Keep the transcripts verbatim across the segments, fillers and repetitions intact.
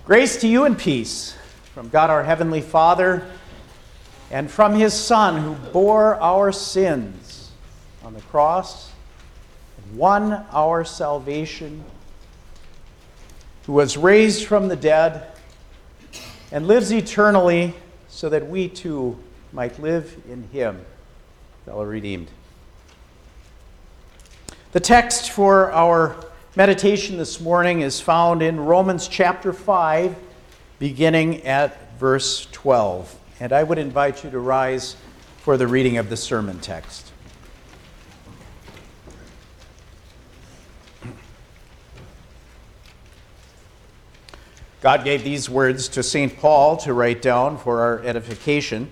Grace to you and peace from God our Heavenly Father and from His Son who bore our sins on the cross and won our salvation, who was raised from the dead and lives eternally so that we too might live in Him, fellow redeemed. The text for our meditation this morning is found in Romans chapter five, beginning at verse twelve. And I would invite you to rise for the reading of the sermon text. God gave these words to Saint Paul to write down for our edification.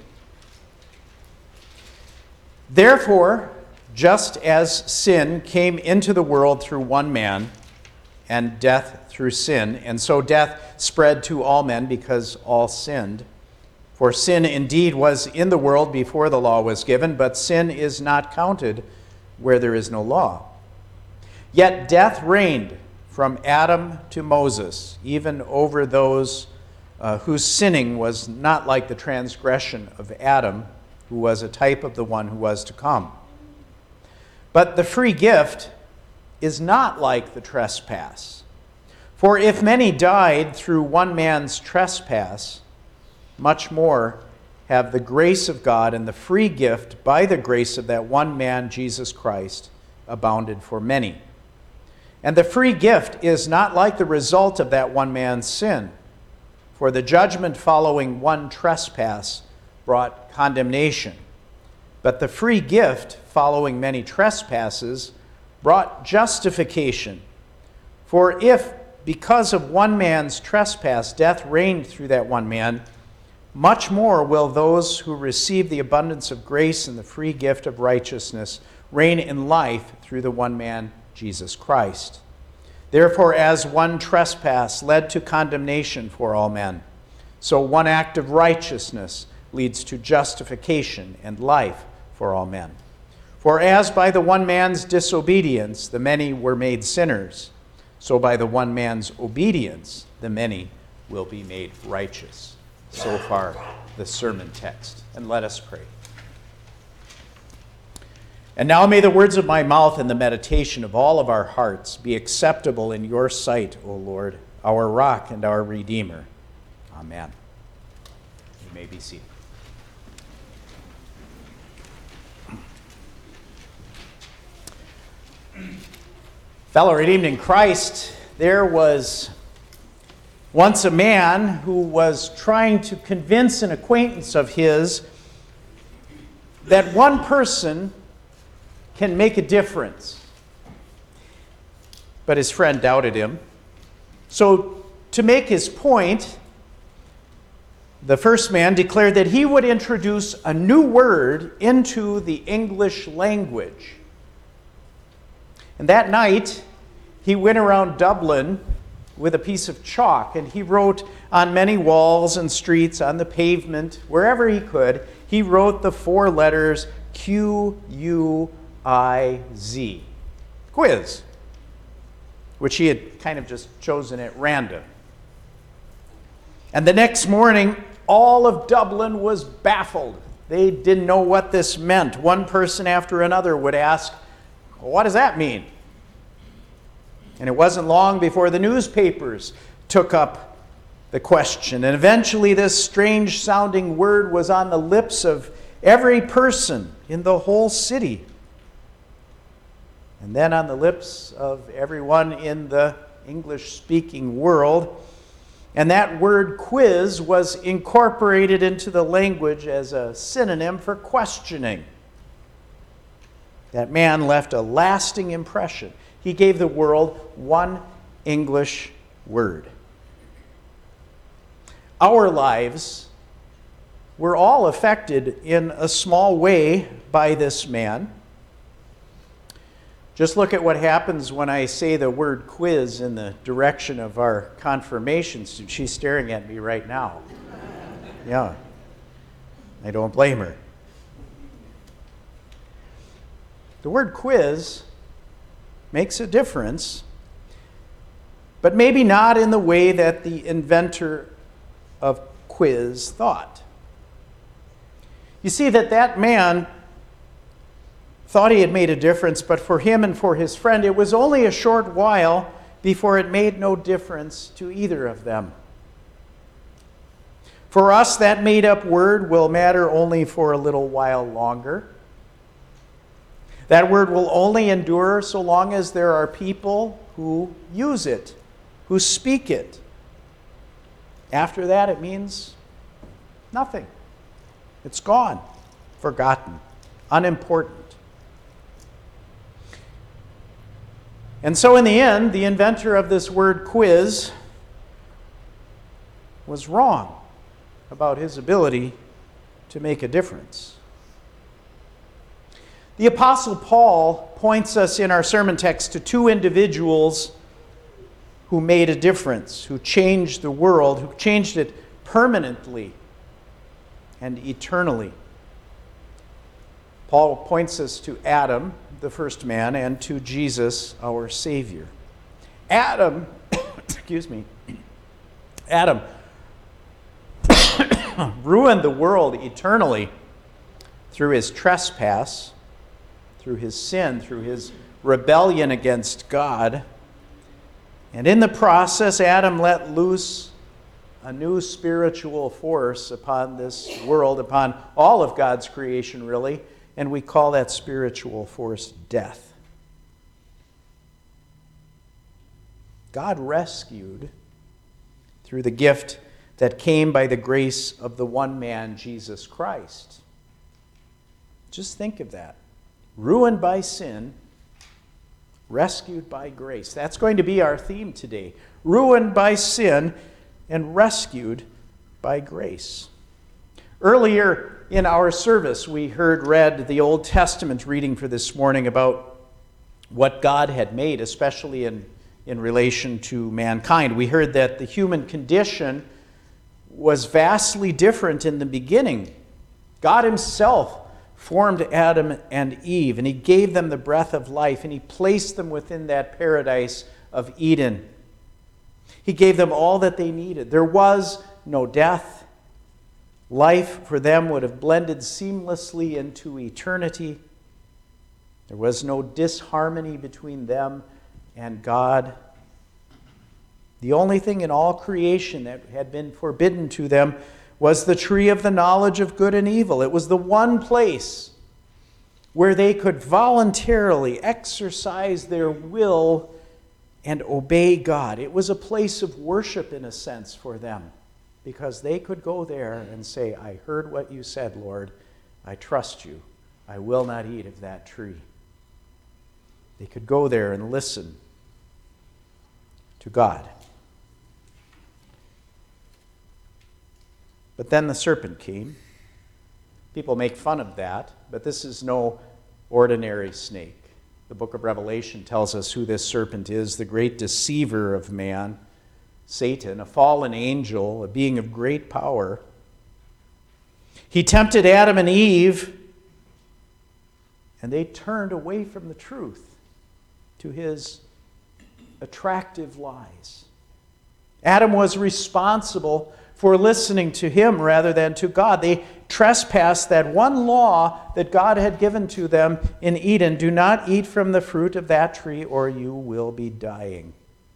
Therefore, just as sin came into the world through one man, and death through sin, and so death spread to all men because all sinned. For sin indeed was in the world before the law was given, but sin is not counted where there is no law. Yet death reigned from Adam to Moses, even over those uh, whose sinning was not like the transgression of Adam, who was a type of the one who was to come. But the free gift is not like the trespass. For if many died through one man's trespass, much more have the grace of God and the free gift by the grace of that one man, Jesus Christ, abounded for many. And the free gift is not like the result of that one man's sin. For the judgment following one trespass brought condemnation. But the free gift following many trespasses brought justification. For if, because of one man's trespass, death reigned through that one man, much more will those who receive the abundance of grace and the free gift of righteousness reign in life through the one man, Jesus Christ. Therefore, as one trespass led to condemnation for all men, so one act of righteousness leads to justification and life for all men. For as by the one man's disobedience the many were made sinners, so by the one man's obedience the many will be made righteous. So far, the sermon text. And let us pray. And now may the words of my mouth and the meditation of all of our hearts be acceptable in your sight, O Lord, our rock and our Redeemer. Amen. You may be seated. Fellow redeemed in Christ, there was once a man who was trying to convince an acquaintance of his that one person can make a difference. But his friend doubted him. So to make his point, the first man declared that he would introduce a new word into the English language. And that night, he went around Dublin with a piece of chalk, and he wrote on many walls and streets, on the pavement, wherever he could, he wrote the four letters Q U I Z, quiz, which he had kind of just chosen at random. And the next morning, all of Dublin was baffled. They didn't know what this meant. One person after another would ask, what does that mean? And it wasn't long before the newspapers took up the question. And eventually this strange-sounding word was on the lips of every person in the whole city. And then on the lips of everyone in the English-speaking world. And that word quiz was incorporated into the language as a synonym for questioning. That man left a lasting impression. He gave the world one English word. Our lives were all affected in a small way by this man. Just look at what happens when I say the word quiz in the direction of our confirmation student. She's staring at me right now. Yeah, I don't blame her. The word quiz makes a difference but maybe not in the way that the inventor of quiz thought. You see that that man thought he had made a difference, but for him and for his friend, it was only a short while before it made no difference to either of them. For us, that made-up word will matter only for a little while longer. That word will only endure so long as there are people who use it, who speak it. After that, it means nothing. It's gone, forgotten, unimportant. And so in the end, the inventor of this word quiz was wrong about his ability to make a difference. The Apostle Paul points us in our sermon text to two individuals who made a difference, who changed the world, who changed it permanently and eternally. Paul points us to Adam, the first man, and to Jesus, our Savior. Adam, excuse me, Adam ruined the world eternally through his trespass, through his sin, through his rebellion against God. And in the process, Adam let loose a new spiritual force upon this world, upon all of God's creation, really, and we call that spiritual force death. God rescued through the gift that came by the grace of the one man, Jesus Christ. Just think of that. Ruined by sin, rescued by grace. That's going to be our theme today. Ruined by sin and rescued by grace. Earlier in our service, we heard read the Old Testament reading for this morning about what God had made, especially in, in relation to mankind. We heard that the human condition was vastly different in the beginning. God himself formed Adam and Eve, and he gave them the breath of life, and he placed them within that paradise of Eden. He gave them all that they needed. There was no death. Life for them would have blended seamlessly into eternity. There was no disharmony between them and God. The only thing in all creation that had been forbidden to them was the tree of the knowledge of good and evil. It was the one place where they could voluntarily exercise their will and obey God. It was a place of worship, in a sense, for them, because they could go there and say, I heard what you said, Lord. I trust you. I will not eat of that tree. They could go there and listen to God. But then the serpent came. People make fun of that, but this is no ordinary snake. The book of Revelation tells us who this serpent is, the great deceiver of man, Satan, a fallen angel, a being of great power. He tempted Adam and Eve, and they turned away from the truth to his attractive lies. Adam was responsible for listening to him rather than to God. They trespassed that one law that God had given to them in Eden: do not eat from the fruit of that tree or you will be dying.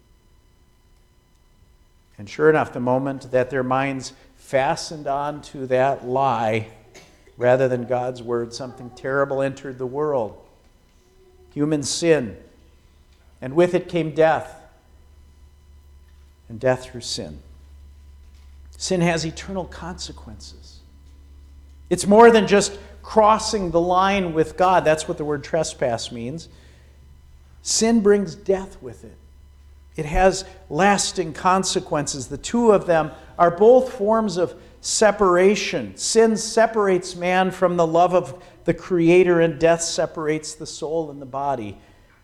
And sure enough, the moment that their minds fastened on to that lie rather than God's word, something terrible entered the world. Human sin. And with it came death. And death through sin. Sin has eternal consequences. It's more than just crossing the line with God. That's what the word trespass means. Sin brings death with it. It has lasting consequences. The two of them are both forms of separation. Sin separates man from the love of the Creator, and death separates the soul and the body.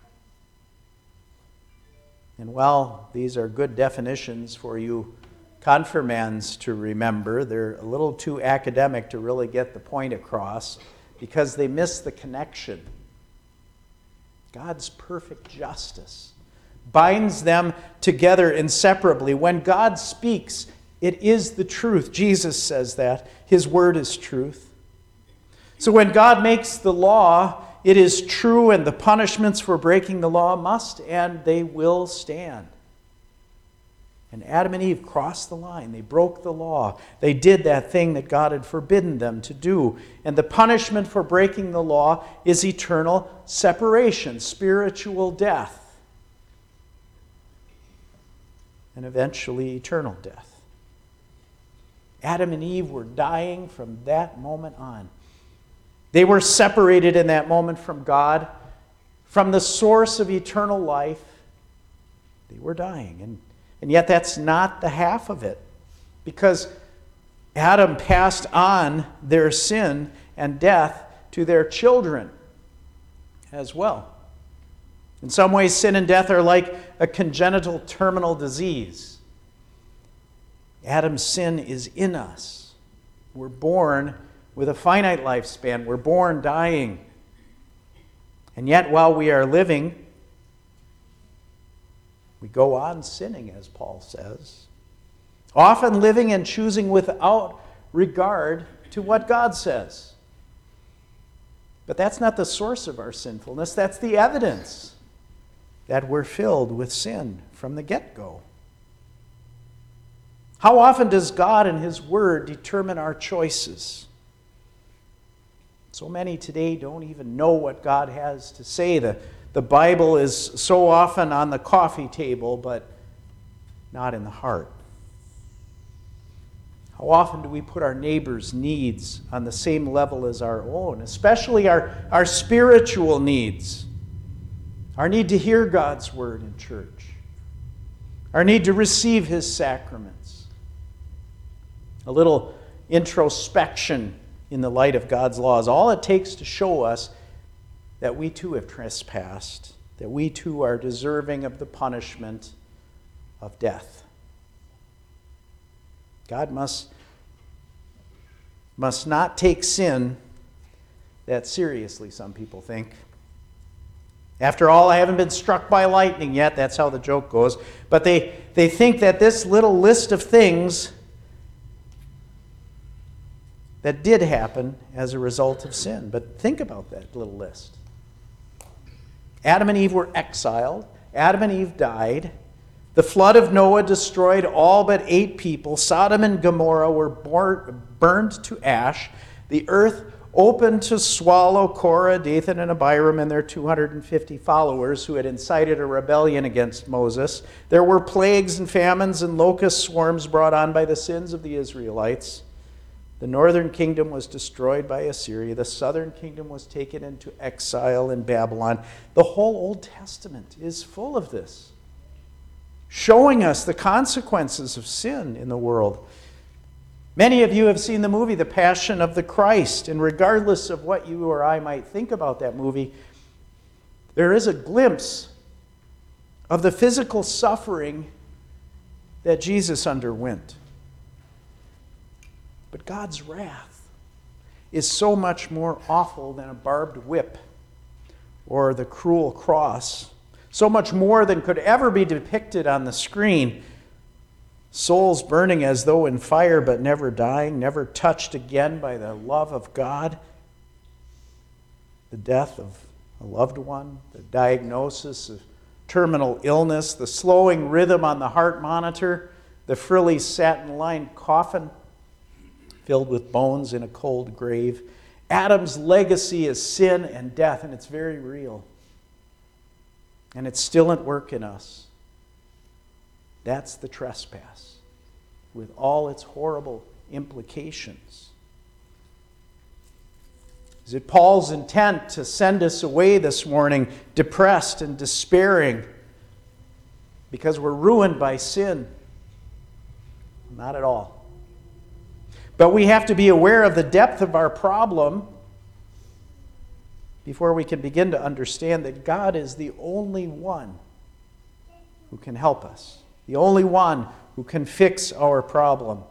And while these are good definitions for you confirmands to remember, they're a little too academic to really get the point across because they miss the connection. God's perfect justice, binds them together inseparably. When God speaks, it is the truth. Jesus says that. His word is truth. So when God makes the law, it is true, and the punishments for breaking the law must and they will stand. And Adam and Eve crossed the line. They broke the law. They did that thing that God had forbidden them to do. And the punishment for breaking the law is eternal separation, spiritual death, and eventually eternal death. Adam and Eve were dying from that moment on. They were separated in that moment from God, from the source of eternal life. They were dying. And And yet that's not the half of it, because Adam passed on their sin and death to their children as well. In some ways, sin and death are like a congenital terminal disease. Adam's sin is in us. We're born with a finite lifespan. We're born dying. And yet, while we are living, we go on sinning, as Paul says, often living and choosing without regard to what God says. But that's not the source of our sinfulness. That's the evidence that we're filled with sin from the get-go. How often does God and His Word determine our choices? So many today don't even know what God has to say. The The Bible is so often on the coffee table, but not in the heart. How often do we put our neighbor's needs on the same level as our own, especially our, our spiritual needs? Our need to hear God's word in church. Our need to receive His sacraments. A little introspection in the light of God's laws. All it takes to show us that we too have trespassed, that we too are deserving of the punishment of death. God must, must not take sin that seriously, some people think. After all, I haven't been struck by lightning yet. That's how the joke goes. But they, they think that this little list of things that did happen as a result of sin. But think about that little list. Adam and Eve were exiled. Adam and Eve died. The flood of Noah destroyed all but eight people. Sodom and Gomorrah were born, burned to ash. The earth opened to swallow Korah, Dathan, and Abiram and their two hundred fifty followers who had incited a rebellion against Moses. There were plagues and famines and locust swarms brought on by the sins of the Israelites. The northern kingdom was destroyed by Assyria. The southern kingdom was taken into exile in Babylon. The whole Old Testament is full of this, showing us the consequences of sin in the world. Many of you have seen the movie The Passion of the Christ, and regardless of what you or I might think about that movie, there is a glimpse of the physical suffering that Jesus underwent. But God's wrath is so much more awful than a barbed whip or the cruel cross, so much more than could ever be depicted on the screen. Souls burning as though in fire but never dying, never touched again by the love of God. The death of a loved one, the diagnosis of terminal illness, the slowing rhythm on the heart monitor, the frilly satin-lined coffin filled with bones in a cold grave. Adam's legacy is sin and death, and it's very real. And it's still at work in us. That's the trespass, with all its horrible implications. Is it Paul's intent to send us away this morning depressed and despairing because we're ruined by sin? Not at all. But we have to be aware of the depth of our problem before we can begin to understand that God is the only one who can help us, the only one who can fix our problem.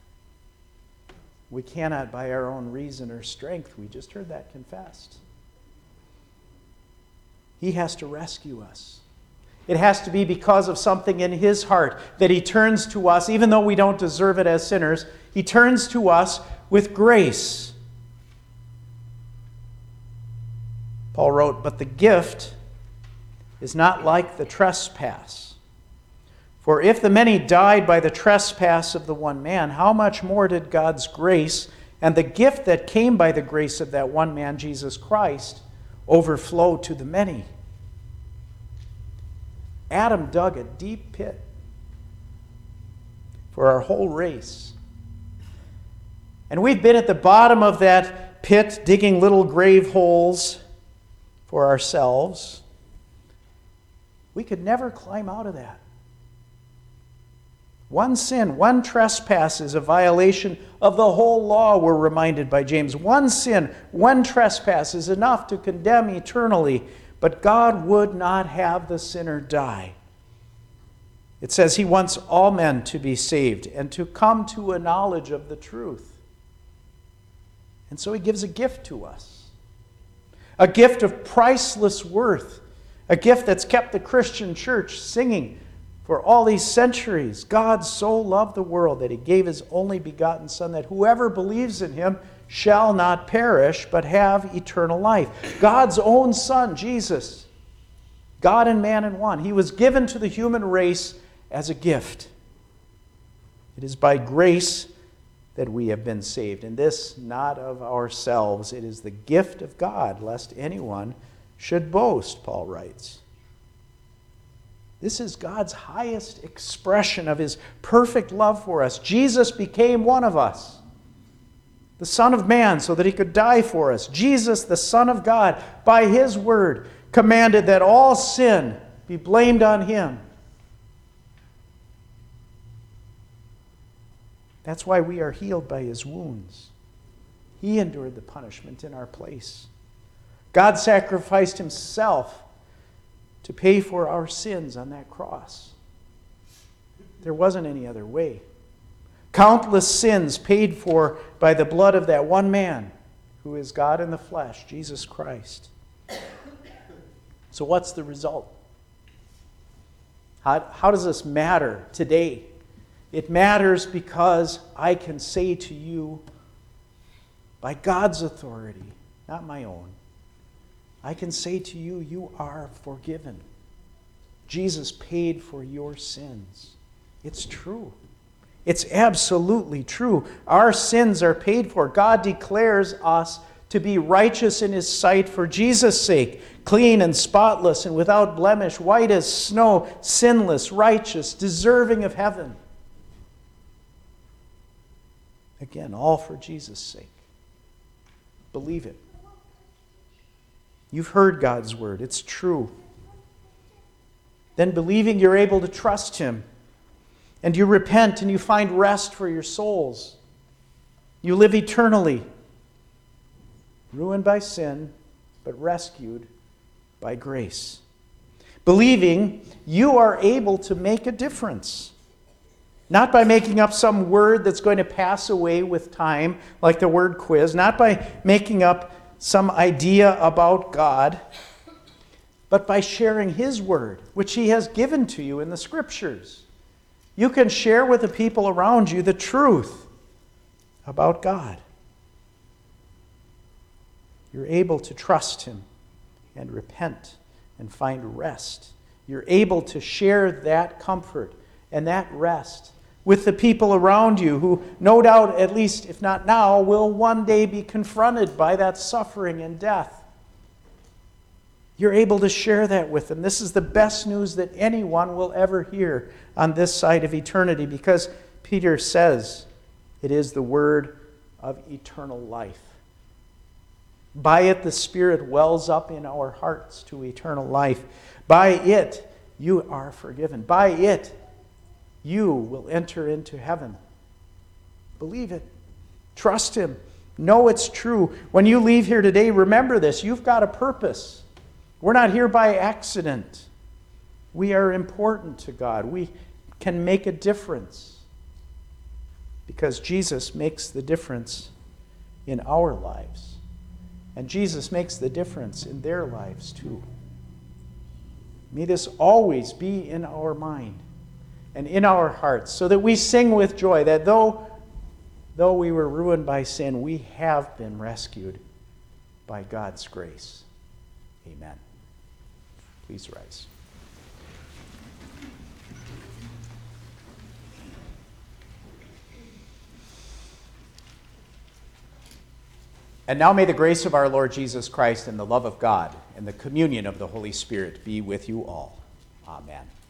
We cannot by our own reason or strength. We just heard that confessed. He has to rescue us. It has to be because of something in his heart that he turns to us, even though we don't deserve it as sinners. He turns to us with grace. Paul wrote, "But the gift is not like the trespass. For if the many died by the trespass of the one man, how much more did God's grace and the gift that came by the grace of that one man, Jesus Christ, overflow to the many?" Adam dug a deep pit for our whole race. And we've been at the bottom of that pit, digging little grave holes for ourselves. We could never climb out of that. One sin, one trespass is a violation of the whole law, we're reminded by James. One sin, one trespass is enough to condemn eternally, but God would not have the sinner die. It says he wants all men to be saved and to come to a knowledge of the truth. And so he gives a gift to us, a gift of priceless worth, a gift that's kept the Christian church singing for all these centuries. God so loved the world that he gave his only begotten Son, that whoever believes in him shall not perish, but have eternal life. God's own Son, Jesus, God and man in one. He was given to the human race as a gift. It is by grace that we have been saved, and this not of ourselves. It is the gift of God, lest anyone should boast, Paul writes. This is God's highest expression of his perfect love for us. Jesus became one of us, the Son of Man, so that he could die for us. Jesus, the Son of God, by his word, commanded that all sin be blamed on him. That's why we are healed by his wounds. He endured the punishment in our place. God sacrificed himself to pay for our sins on that cross. There wasn't any other way. Countless sins paid for by the blood of that one man who is God in the flesh, Jesus Christ. So what's the result? How, how does this matter today? It matters because I can say to you, by God's authority, not my own, I can say to you, you are forgiven. Jesus paid for your sins. It's true. It's absolutely true. Our sins are paid for. God declares us to be righteous in his sight for Jesus' sake, clean and spotless and without blemish, white as snow, sinless, righteous, deserving of heaven. Again, all for Jesus' sake. Believe it. You've heard God's word. It's true. Then believing, you're able to trust him. And you repent and you find rest for your souls. You live eternally, ruined by sin, but rescued by grace. Believing, you are able to make a difference. Not by making up some word that's going to pass away with time, like the word quiz. Not by making up some idea about God, but by sharing his word, which he has given to you in the Scriptures. You can share with the people around you the truth about God. You're able to trust him and repent and find rest. You're able to share that comfort and that rest with the people around you who, no doubt, at least if not now, will one day be confronted by that suffering and death. You're able to share that with them. This is the best news that anyone will ever hear on this side of eternity, because Peter says it is the word of eternal life. By it, the Spirit wells up in our hearts to eternal life. By it, you are forgiven. By it, you will enter into heaven. Believe it. Trust him. Know it's true. When you leave here today, remember this. You've got a purpose. We're not here by accident. We are important to God. We can make a difference because Jesus makes the difference in our lives. And Jesus makes the difference in their lives too. May this always be in our mind and in our hearts, so that we sing with joy that though, though we were ruined by sin, we have been rescued by God's grace. Amen. Please rise. And now may the grace of our Lord Jesus Christ and the love of God and the communion of the Holy Spirit be with you all. Amen.